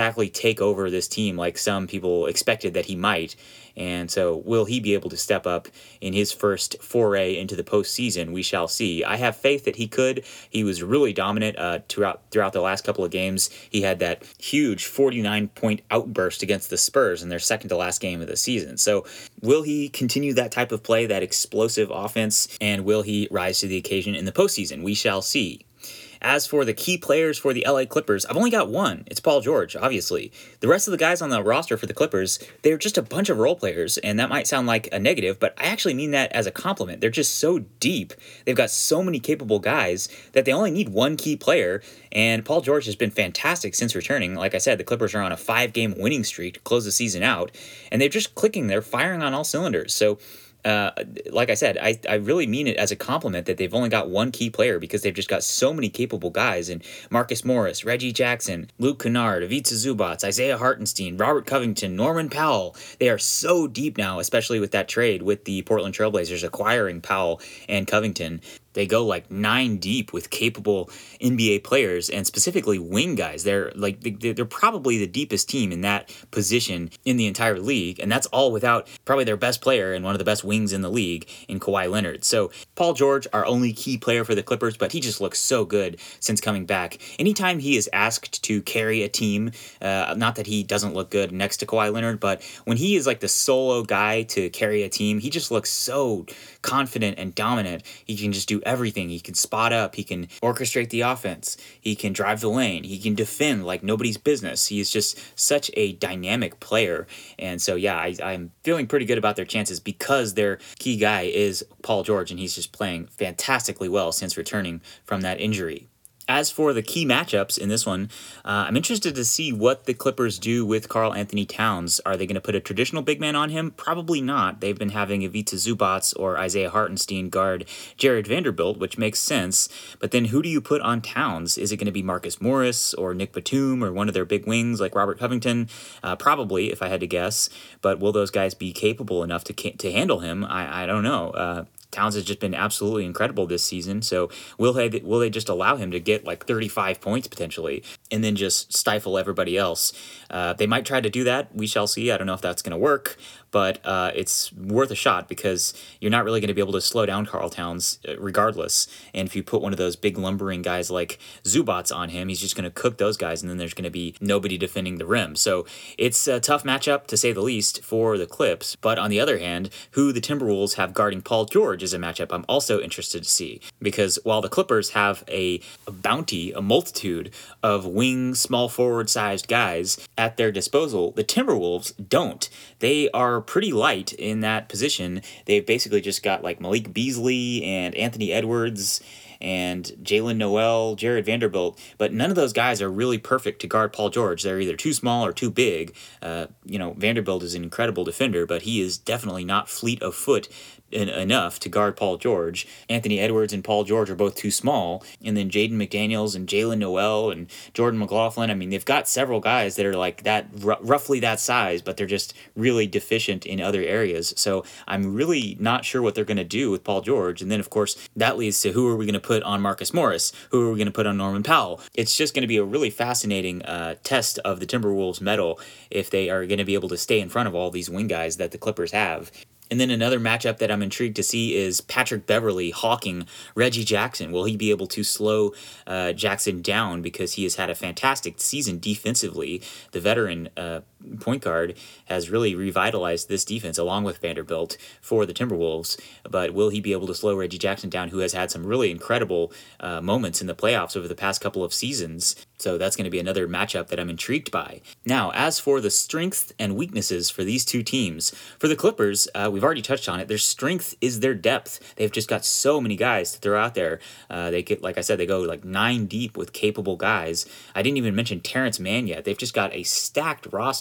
exactly take over this team like some people expected that he might. And so will he be able to step up in his first foray into the postseason? We shall see. I have faith that he could. He was really dominant uh, throughout throughout the last couple of games. He had that huge forty-nine point outburst against the Spurs in their second to last game of the season. So will he continue that type of play, that explosive offense, and will he rise to the occasion in the postseason? We shall see. As for the key players for the L A Clippers, I've only got one. It's Paul George, obviously. The rest of the guys on the roster for the Clippers, they're just a bunch of role players, and that might sound like a negative, but I actually mean that as a compliment. They're just so deep. They've got so many capable guys that they only need one key player, and Paul George has been fantastic since returning. Like I said, the Clippers are on a five-game winning streak to close the season out, and they're just clicking. They're firing on all cylinders. So Uh, like I said, I, I really mean it as a compliment that they've only got one key player because they've just got so many capable guys. And Marcus Morris, Reggie Jackson, Luke Kennard, Ivica Zubac, Isaiah Hartenstein, Robert Covington, Norman Powell. They are so deep now, especially with that trade with the Portland Trailblazers acquiring Powell and Covington. They go like nine deep with capable N B A players and specifically wing guys. They're like they're probably the deepest team in that position in the entire league, and that's all without probably their best player and one of the best wings in the league in Kawhi Leonard. So Paul George, our only key player for the Clippers, but he just looks so good since coming back. Anytime he is asked to carry a team, uh, not that he doesn't look good next to Kawhi Leonard, but when he is like the solo guy to carry a team, he just looks so confident and dominant. He can just do everything. He can spot up. He can orchestrate the offense. He can drive the lane. He can defend like nobody's business. He is just such a dynamic player. And so, yeah, I, I'm feeling pretty good about their chances because their key guy is Paul George, and he's just playing fantastically well since returning from that injury. As for the key matchups in this one, uh, I'm interested to see what the Clippers do with Karl Anthony Towns. Are they going to put a traditional big man on him? Probably not. They've been having Ivica Zubac or Isaiah Hartenstein guard Jared Vanderbilt, which makes sense. But then who do you put on Towns? Is it going to be Marcus Morris or Nick Batum or one of their big wings like Robert Covington? Uh, probably, if I had to guess. But will those guys be capable enough to to handle him? I, I don't know. Uh, Towns has just been absolutely incredible this season. So will they will they just allow him to get like thirty-five points potentially and then just stifle everybody else? Uh, they might try to do that. We shall see. I don't know if that's going to work, but uh, it's worth a shot because you're not really going to be able to slow down Karl Towns regardless. And if you put one of those big lumbering guys like Zubac on him, he's just going to cook those guys, and then there's going to be nobody defending the rim. So it's a tough matchup to say the least for the Clips. But on the other hand, who the Timberwolves have guarding Paul George is a matchup I'm also interested to see, because while the Clippers have a, a bounty, a multitude of wing, small forward sized guys at their disposal, the Timberwolves don't. They are pretty light in that position. They've basically just got like Malik Beasley and Anthony Edwards and Jalen Noel, Jared Vanderbilt, but none of those guys are really perfect to guard Paul George. They're either too small or too big. Uh, you know, Vanderbilt is an incredible defender, but he is definitely not fleet of foot en- enough to guard Paul George. Anthony Edwards and Paul George are both too small, and then Jaden McDaniels and Jalen Noel and Jordan McLaughlin, I mean, they've got several guys that are like that, r- roughly that size, but they're just really deficient in other areas. So I'm really not sure what they're going to do with Paul George. And then, of course, that leads to who are we going to put on Marcus Morris? Who are we going to put on Norman Powell? It's just going to be a really fascinating uh, test of the Timberwolves' mettle if they are going to be able to stay in front of all these wing guys that the Clippers have. And then another matchup that I'm intrigued to see is Patrick Beverley hawking Reggie Jackson. Will he be able to slow uh, Jackson down because he has had a fantastic season defensively? The veteran uh, point guard has really revitalized this defense along with Vanderbilt for the Timberwolves. But will he be able to slow Reggie Jackson down, who has had some really incredible uh, moments in the playoffs over the past couple of seasons? So that's going to be another matchup that I'm intrigued by. Now, as for the strengths and weaknesses for these two teams, for the Clippers, uh, we've already touched on it. Their strength is their depth. They've just got so many guys to throw out there. Uh, they get, like I said, they go like nine deep with capable guys. I didn't even mention Terrence Mann yet. They've just got a stacked roster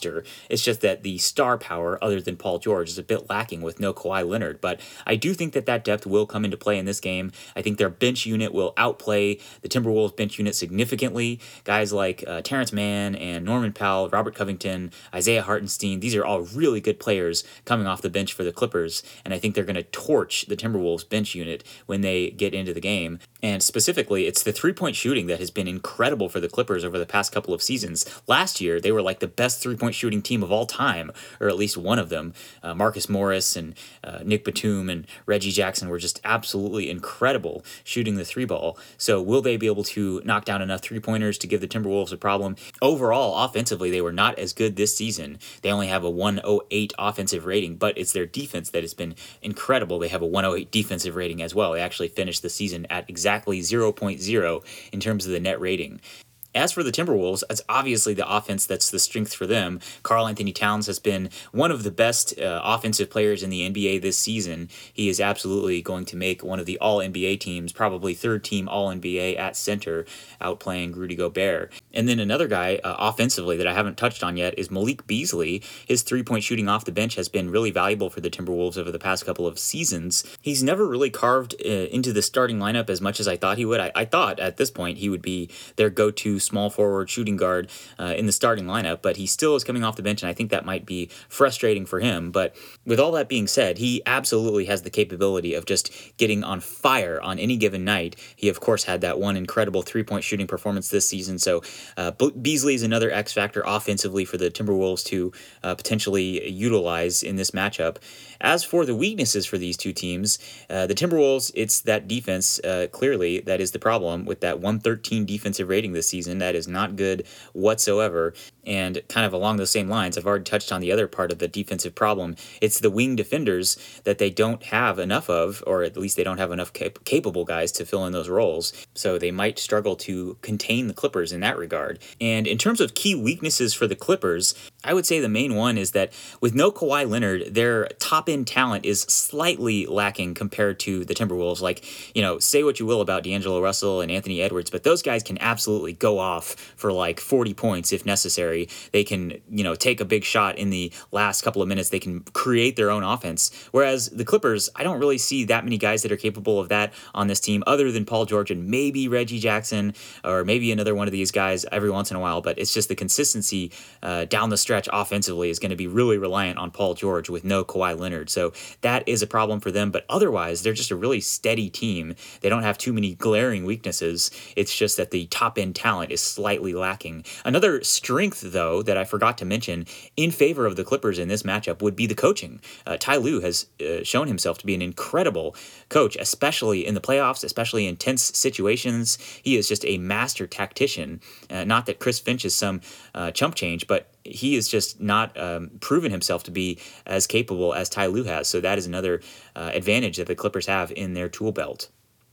roster. It's just that the star power, other than Paul George, is a bit lacking with no Kawhi Leonard. But I do think that that depth will come into play in this game. I think their bench unit will outplay the Timberwolves bench unit significantly. Guys like uh, Terrence Mann and Norman Powell, Robert Covington, Isaiah Hartenstein, these are all really good players coming off the bench for the Clippers, and I think they're going to torch the Timberwolves bench unit when they get into the game. And specifically, it's the three-point shooting that has been incredible for the Clippers over the past couple of seasons. Last year, they were like the best three-point shooting team of all time, or at least one of them. Uh, Marcus Morris and uh, Nick Batum and Reggie Jackson were just absolutely incredible shooting the three ball. So will they be able to knock down enough three-pointers to give the Timberwolves a problem? Overall, offensively, they were not as good this season. They only have a one oh eight offensive rating, but it's their defense that has been incredible. They have a one oh eight defensive rating as well. They actually finished the season at exactly zero point zero in terms of the net rating. As for the Timberwolves, it's obviously the offense that's the strength for them. Karl-Anthony Towns has been one of the best uh, offensive players in the N B A this season. He is absolutely going to make one of the all-N B A teams, probably third-team all-N B A at center, outplaying Rudy Gobert. And then another guy uh, offensively that I haven't touched on yet is Malik Beasley. His three-point shooting off the bench has been really valuable for the Timberwolves over the past couple of seasons. He's never really carved uh, into the starting lineup as much as I thought he would. I, I thought at this point he would be their go-to small forward shooting guard uh, in the starting lineup, but he still is coming off the bench, and I think that might be frustrating for him. But with all that being said, he absolutely has the capability of just getting on fire on any given night. He, of course, had that one incredible three-point shooting performance this season, so uh, Beasley is another X factor offensively for the Timberwolves to uh, potentially utilize in this matchup. As for the weaknesses for these two teams, uh, the Timberwolves, it's that defense, uh, clearly, that is the problem with that one thirteen defensive rating this season. That is not good whatsoever. And kind of along those same lines, I've already touched on the other part of the defensive problem. It's the wing defenders that they don't have enough of, or at least they don't have enough cap- capable guys to fill in those roles. So they might struggle to contain the Clippers in that regard. And in terms of key weaknesses for the Clippers, I would say the main one is that with no Kawhi Leonard, their top-end talent is slightly lacking compared to the Timberwolves. Like, you know, say what you will about D'Angelo Russell and Anthony Edwards, but those guys can absolutely go off for like forty points if necessary. They can, you know, take a big shot in the last couple of minutes. They can create their own offense. Whereas the Clippers, I don't really see that many guys that are capable of that on this team other than Paul George and maybe Reggie Jackson or maybe another one of these guys every once in a while. But it's just the consistency uh, down the stretch offensively is going to be really reliant on Paul George with no Kawhi Leonard. So that is a problem for them. But otherwise, they're just a really steady team. They don't have too many glaring weaknesses. It's just that the top-end talent is slightly lacking. Another strength, though, that I forgot to mention in favor of the Clippers in this matchup would be the coaching. Uh, Ty Lue has uh, shown himself to be an incredible coach, especially in the playoffs, especially in tense situations. He is just a master tactician. Uh, not that Chris Finch is some uh, chump change, but he has just not um, proven himself to be as capable as Ty Lue has. So that is another uh, advantage that the Clippers have in their tool belt.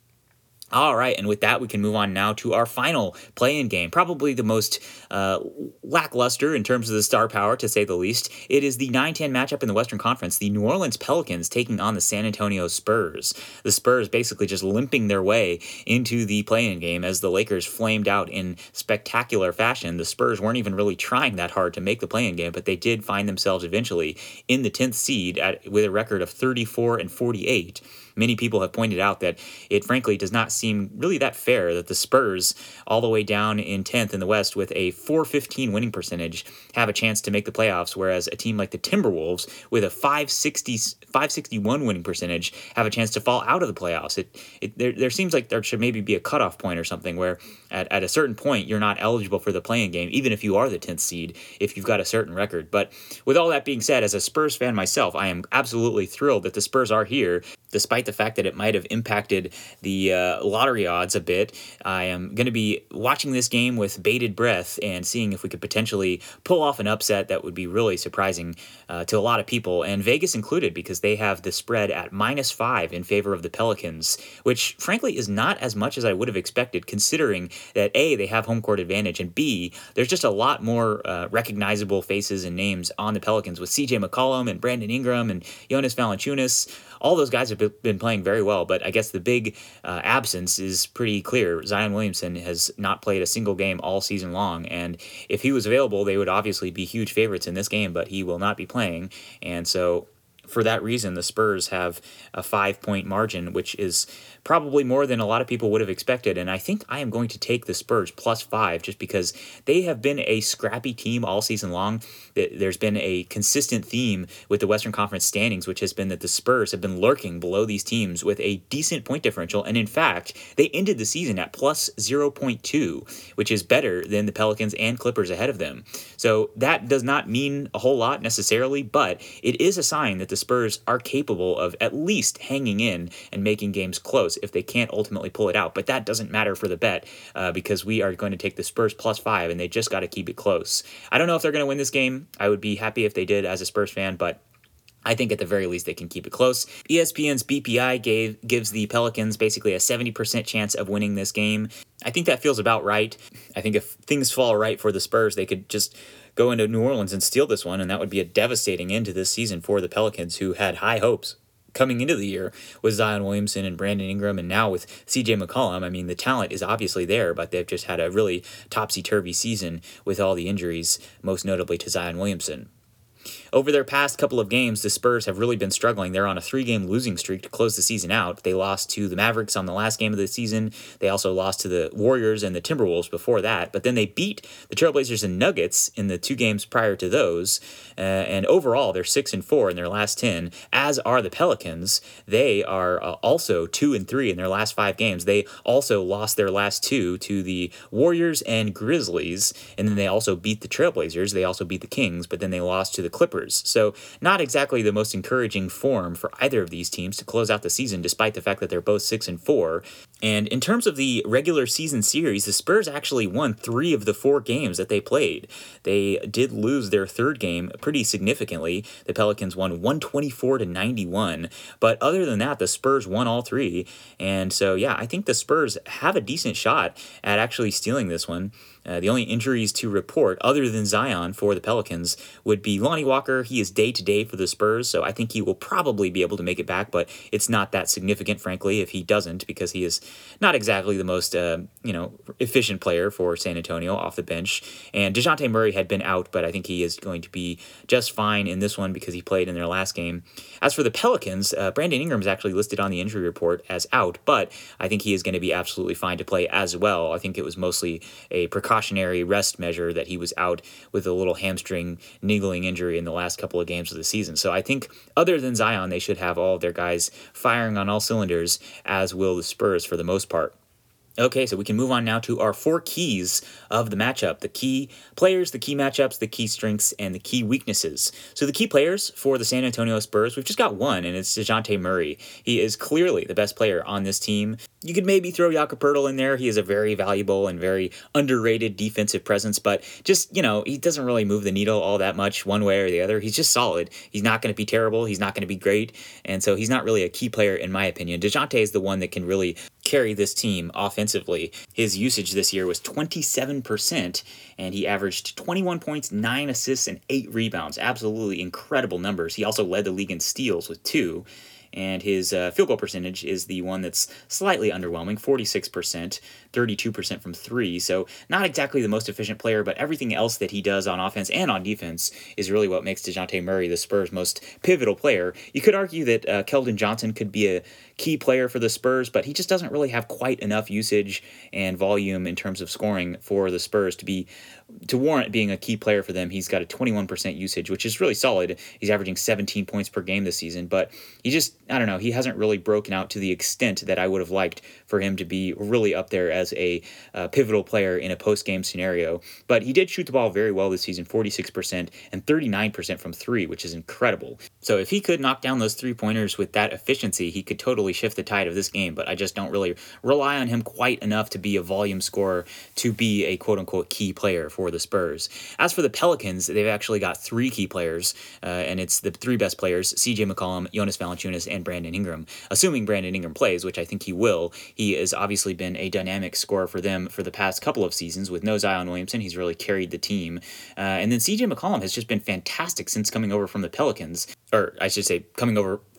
All right, and with that, we can move on now to our final play-in game, probably the most uh, lackluster in terms of the star power, to say the least. It is the nine ten matchup in the Western Conference, the New Orleans Pelicans taking on the San Antonio Spurs. The Spurs basically just limping their way into the play-in game as the Lakers flamed out in spectacular fashion. The Spurs weren't even really trying that hard to make the play-in game, but they did find themselves eventually in the tenth seed at, with a record of thirty-four and forty-eight. Many people have pointed out that it frankly does not seem really that fair that the Spurs, all the way down in tenth in the West with a four fifteen winning percentage, have a chance to make the playoffs, whereas a team like the Timberwolves with a five sixty, five sixty-one winning percentage have a chance to fall out of the playoffs. It, it there, there seems like there should maybe be a cutoff point or something where at, at a certain point you're not eligible for the play-in game, even if you are the tenth seed, if you've got a certain record. But with all that being said, as a Spurs fan myself, I am absolutely thrilled that the Spurs are here, despite the fact that it might have impacted the uh, lottery odds a bit. I am going to be watching this game with bated breath and seeing if we could potentially pull off an upset that would be really surprising uh, to a lot of people, and Vegas included, because they have the spread at minus five in favor of the Pelicans, which frankly is not as much as I would have expected, considering that A, they have home court advantage, and B, there's just a lot more uh, recognizable faces and names on the Pelicans with C J McCollum and Brandon Ingram and Jonas Valanciunas. All those guys have been playing very well, but I guess the big uh, absence is pretty clear. Zion Williamson has not played a single game all season long, and if he was available, they would obviously be huge favorites in this game, but he will not be playing, and so for that reason, the Spurs have a five-point margin, which is probably more than a lot of people would have expected, and I think I am going to take the Spurs plus five just because they have been a scrappy team all season long. There's been a consistent theme with the Western Conference standings, which has been that the Spurs have been lurking below these teams with a decent point differential, and in fact, they ended the season at plus zero point two, which is better than the Pelicans and Clippers ahead of them. So that does not mean a whole lot necessarily, but it is a sign that the Spurs are capable of at least hanging in and making games close if they can't ultimately pull it out. But that doesn't matter for the bet uh, because we are going to take the Spurs plus five, and they just got to keep it close. I don't know if they're going to win this game. I would be happy if they did as a Spurs fan, but I think at the very least they can keep it close. E S P N's B P I gave gives the Pelicans basically a seventy percent chance of winning this game. I think that feels about right. I think if things fall right for the Spurs, they could just go into New Orleans and steal this one, and that would be a devastating end to this season for the Pelicans, who had high hopes coming into the year with Zion Williamson and Brandon Ingram, and now with C J McCollum. I mean, the talent is obviously there, but they've just had a really topsy-turvy season with all the injuries, most notably to Zion Williamson. Over their past couple of games, the Spurs have really been struggling. They're on a three-game losing streak to close the season out. They lost to the Mavericks on the last game of the season. They also lost to the Warriors and the Timberwolves before that. But then they beat the Trailblazers and Nuggets in the two games prior to those. Uh, and overall, they're six and four in their last ten, as are the Pelicans. They are uh, also two and three in their last five games. They also lost their last two to the Warriors and Grizzlies, and then they also beat the Trailblazers. They also beat the Kings, but then they lost to the Clippers. So not exactly the most encouraging form for either of these teams to close out the season, despite the fact that they're both six and four. And in terms of the regular season series, the Spurs actually won three of the four games that they played. They did lose their third game pretty significantly. The Pelicans won one twenty-four to ninety-one. But other than that, the Spurs won all three. And so, yeah, I think the Spurs have a decent shot at actually stealing this one. Uh, the only injuries to report, other than Zion for the Pelicans, would be Lonnie Walker. He is day-to-day for the Spurs, so I think he will probably be able to make it back, but it's not that significant, frankly, if he doesn't, because he is not exactly the most uh, you know, efficient player for San Antonio off the bench. And DeJounte Murray had been out, but I think he is going to be just fine in this one because he played in their last game. As for the Pelicans, uh, Brandon Ingram is actually listed on the injury report as out, but I think he is going to be absolutely fine to play as well. I think it was mostly a precaution Precautionary rest measure that he was out with a little hamstring niggling injury in the last couple of games of the season. So I think other than Zion, they should have all of their guys firing on all cylinders, as will the Spurs for the most part. Okay, so we can move on now to our four keys of the matchup. The key players, the key matchups, the key strengths, and the key weaknesses. So the key players for the San Antonio Spurs, we've just got one, and it's DeJounte Murray. He is clearly the best player on this team. You could maybe throw Jakob Poeltl in there. He is a very valuable and very underrated defensive presence, but just, you know, he doesn't really move the needle all that much one way or the other. He's just solid. He's not going to be terrible. He's not going to be great, and so he's not really a key player in my opinion. DeJounte is the one that can really carry this team offensively. His usage this year was twenty-seven percent, and he averaged twenty-one points, nine assists, and eight rebounds. Absolutely incredible numbers. He also led the league in steals with two. And his uh, field goal percentage is the one that's slightly underwhelming, forty-six percent, thirty-two percent from three. So not exactly the most efficient player, but everything else that he does on offense and on defense is really what makes DeJounte Murray the Spurs' most pivotal player. You could argue that uh, Keldon Johnson could be a key player for the Spurs, but he just doesn't really have quite enough usage and volume in terms of scoring for the Spurs to be to warrant being a key player for them. He's got a twenty-one percent usage, which is really solid. He's averaging seventeen points per game this season, but he just, I don't know, he hasn't really broken out to the extent that I would have liked for him to be really up there as a uh, pivotal player in a post-game scenario. But he did shoot the ball very well this season, forty-six percent and thirty-nine percent from three, which is incredible. So if he could knock down those three-pointers with that efficiency, he could totally shift the tide of this game, but I just don't really rely on him quite enough to be a volume scorer to be a quote-unquote key player for the Spurs. As for the Pelicans, they've actually got three key players, uh, and it's the three best players, C J McCollum, Jonas Valanciunas, and Brandon Ingram. Assuming Brandon Ingram plays, which I think he will, he has obviously been a dynamic scorer for them for the past couple of seasons. With no Zion Williamson, he's really carried the team. Uh, and then C J McCollum has just been fantastic since coming over from the Pelicans, or I should say coming over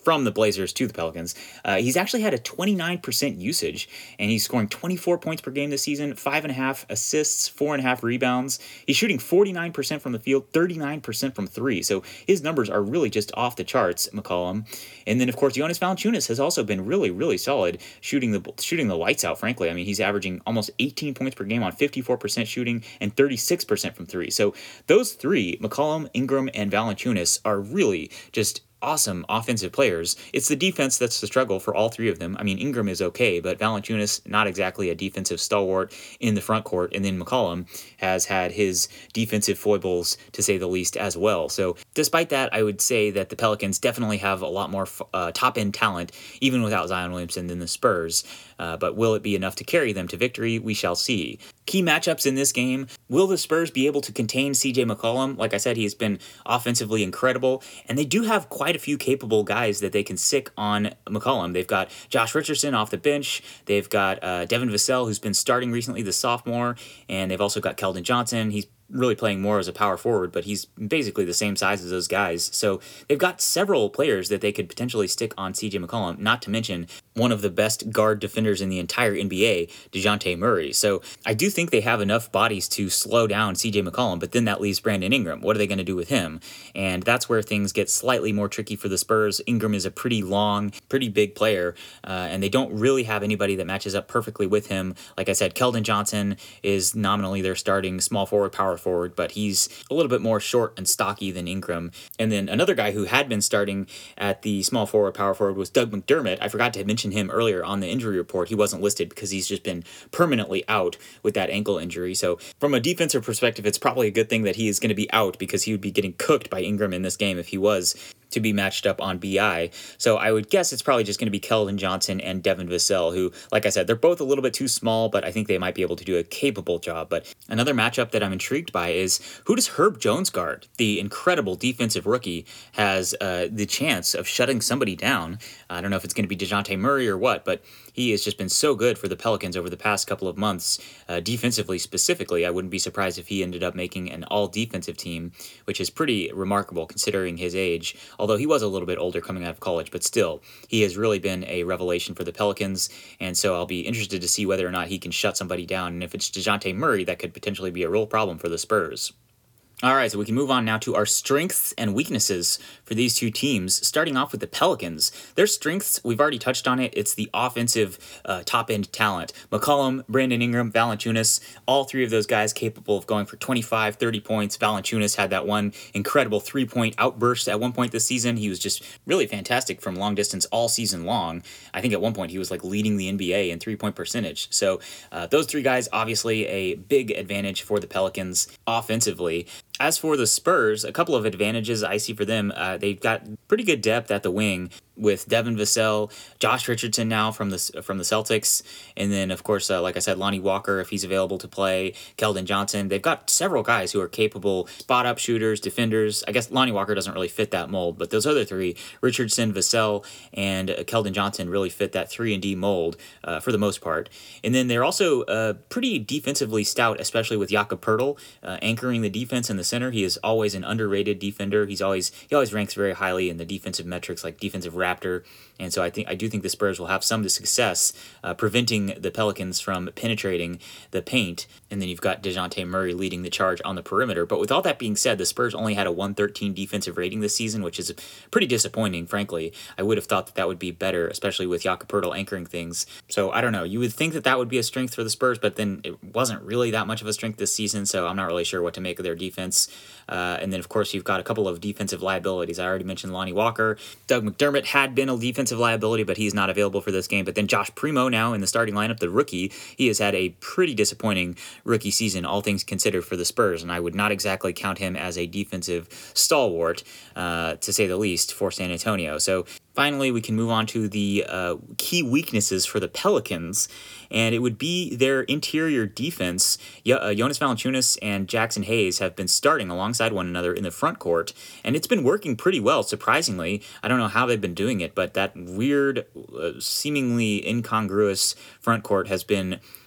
from the Blazers to the Pelicans. Uh, he's actually had a twenty-nine percent usage, and he's scoring twenty-four points per game this season, five and a half assists, four and a half rebounds. He's shooting forty-nine percent from the field, thirty-nine percent from three. So his numbers are really just off the charts, McCollum. And then, of course, Jonas Valanciunas has also been really, really solid, shooting the shooting the lights out, frankly. I mean, he's averaging almost eighteen points per game on fifty-four percent shooting and thirty-six percent from three. So those three, McCollum, Ingram, and Valanciunas, are really just awesome offensive players. It's the defense that's the struggle for all three of them. I mean, Ingram is okay, but Valanciunas, not exactly a defensive stalwart in the front court. And then McCollum has had his defensive foibles, to say the least, as well. So despite that, I would say that the Pelicans definitely have a lot more uh, top-end talent, even without Zion Williamson, than the Spurs. Uh, but will it be enough to carry them to victory? We shall see. Key matchups in this game. Will the Spurs be able to contain C J McCollum? Like I said, he has been offensively incredible, and they do have quite a few capable guys that they can sick on McCollum. They've got Josh Richardson off the bench. They've got uh, Devin Vassell, who's been starting recently, the sophomore, and they've also got Keldon Johnson. He's really playing more as a power forward, but he's basically the same size as those guys. So they've got several players that they could potentially stick on C J McCollum, not to mention one of the best guard defenders in the entire N B A, DeJounte Murray. So I do think they have enough bodies to slow down C J McCollum, but then that leaves Brandon Ingram. What are they going to do with him? And that's where things get slightly more tricky for the Spurs. Ingram is a pretty long, pretty big player, uh, and they don't really have anybody that matches up perfectly with him. Like I said, Keldon Johnson is nominally their starting small forward, power forward, but he's a little bit more short and stocky than Ingram. And then another guy who had been starting at the small forward, power forward was Doug McDermott. I forgot to mention him earlier on the injury report. He wasn't listed because he's just been permanently out with that ankle injury. So from a defensive perspective, it's probably a good thing that he is going to be out, because he would be getting cooked by Ingram in this game if he was to be matched up on B I. So I would guess it's probably just going to be Keldon Johnson and Devin Vassell, who, like I said, they're both a little bit too small, but I think they might be able to do a capable job. But another matchup that I'm intrigued by is, who does Herb Jones guard? The incredible defensive rookie has uh, the chance of shutting somebody down. I don't know if it's going to be DeJounte Murray or what, but he has just been so good for the Pelicans over the past couple of months, uh, defensively specifically. I wouldn't be surprised if he ended up making an all-defensive team, which is pretty remarkable considering his age, although he was a little bit older coming out of college, but still, he has really been a revelation for the Pelicans, and so I'll be interested to see whether or not he can shut somebody down, and if it's DeJounte Murray, that could potentially be a real problem for the Spurs. All right, so we can move on now to our strengths and weaknesses for these two teams, starting off with the Pelicans. Their strengths, we've already touched on it. It's the offensive uh, top-end talent. McCollum, Brandon Ingram, Valanciunas, all three of those guys capable of going for twenty-five, thirty points. Valanciunas had that one incredible three-point outburst at one point this season. He was just really fantastic from long distance all season long. I think at one point he was like leading the N B A in three-point percentage. So uh, those three guys, obviously a big advantage for the Pelicans offensively. As for the Spurs, a couple of advantages I see for them. Uh, they've got pretty good depth at the wing with Devin Vassell, Josh Richardson now from the from the Celtics, and then, of course, uh, like I said, Lonnie Walker, if he's available to play, Keldon Johnson. They've got several guys who are capable spot-up shooters, defenders. I guess Lonnie Walker doesn't really fit that mold, but those other three, Richardson, Vassell, and uh, Keldon Johnson, really fit that three and D mold uh, for the most part. And then they're also uh, pretty defensively stout, especially with Jakob Poeltl uh, anchoring the defense in the center. He is always an underrated defender. He's always he always ranks very highly in the defensive metrics, like defensive Raptor, and so I think I do think the Spurs will have some success uh, preventing the Pelicans from penetrating the paint. And then you've got DeJounte Murray leading the charge on the perimeter. But with all that being said, the Spurs only had a one thirteen defensive rating this season, which is pretty disappointing, frankly. I would have thought that that would be better, especially with Jakob Poeltl anchoring things. So I don't know. You would think that that would be a strength for the Spurs, but then it wasn't really that much of a strength this season, so I'm not really sure what to make of their defense. Uh, and then, of course, you've got a couple of defensive liabilities. I already mentioned Lonnie Walker. Doug McDermott had been a defensive liability, but he's not available for this game. But then Josh Primo now in the starting lineup, the rookie, he has had a pretty disappointing rookie season, all things considered, for the Spurs. And I would not exactly count him as a defensive stalwart, uh, to say the least, for San Antonio. So finally, we can move on to the uh, key weaknesses for the Pelicans, and it would be their interior defense. Yeah, uh, Jonas Valanciunas and Jackson Hayes have been starting alongside one another in the front court, and it's been working pretty well, surprisingly. I don't know how they've been doing it, but that weird, uh, seemingly incongruous front court has been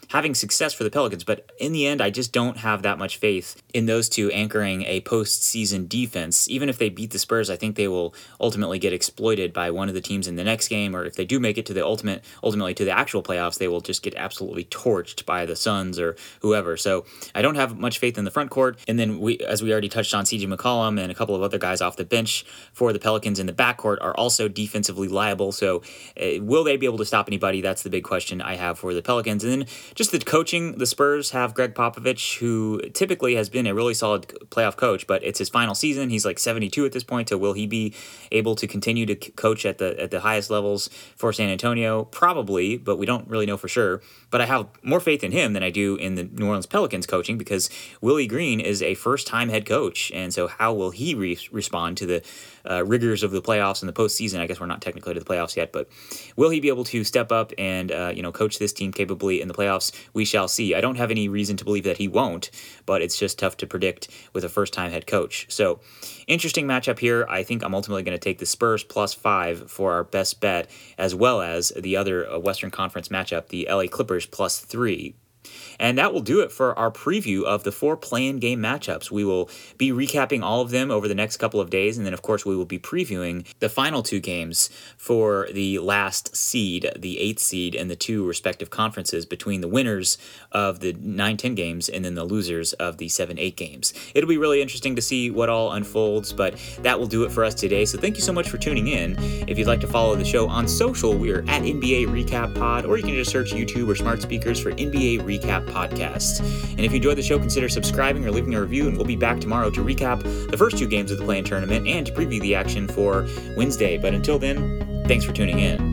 having success for the Pelicans. But in the end, I just don't have that much faith in those two anchoring a postseason defense. Even if they beat the Spurs, I think they will ultimately get exploited by one of the teams in the next game, or if they do make it to the ultimate, ultimately to the actual playoffs, they will just get absolutely torched by the Suns or whoever. So I don't have much faith in the front court. And then we, as we already touched on, C J McCollum and a couple of other guys off the bench for the Pelicans in the backcourt are also defensively liable. So uh, will they be able to stop anybody? That's the big question I have for the Pelicans. And then just the coaching, the Spurs have Greg Popovich, who typically has been a really solid playoff coach, but it's his final season. He's like seventy-two at this point. So will he be able to continue to coach at the at the highest levels for San Antonio? Probably, but we don't really know for sure. But I have more faith in him than I do in the New Orleans Pelicans coaching, because Willie Green is a first-time head coach. And so how will he re- respond to the uh, rigors of the playoffs and the postseason? I guess we're not technically to the playoffs yet, but will he be able to step up and uh, you know coach this team capably in the playoffs? We shall see. I don't have any reason to believe that he won't, but it's just tough to predict with a first-time head coach. So interesting matchup here. I think I'm ultimately going to take the Spurs plus five for our best bet, as well as the other uh, Western Conference matchup, the L A Clippers plus three. And that will do it for our preview of the four play-in game matchups. We will be recapping all of them over the next couple of days, and then, of course, we will be previewing the final two games for the last seed, the eighth seed, and the two respective conferences between the winners of the nine ten games and then the losers of the seven eight games. It'll be really interesting to see what all unfolds, but that will do it for us today. So thank you so much for tuning in. If you'd like to follow the show on social, we're at N B A Recap Pod, or you can just search YouTube or smart speakers for N B A Recap Podcast. And if you enjoyed the show, consider subscribing or leaving a review, and we'll be back tomorrow to recap the first two games of the play-in tournament and to preview the action for Wednesday. But until then, thanks for tuning in.